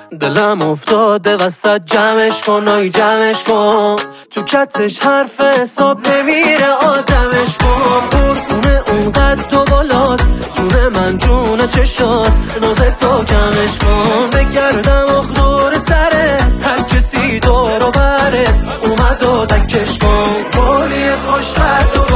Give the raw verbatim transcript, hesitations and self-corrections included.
دلم افتاده وسط جمعش کن آی جمعش کن، تو کتش حرف حساب نمیره آدمش کن. قربونه اون قد و بالات، جون من جون چشات، ناز تو کمش کن. بگردم اخدور سرت، هر کسی دور و برت اومد و دکش کن. بالی خوش قد و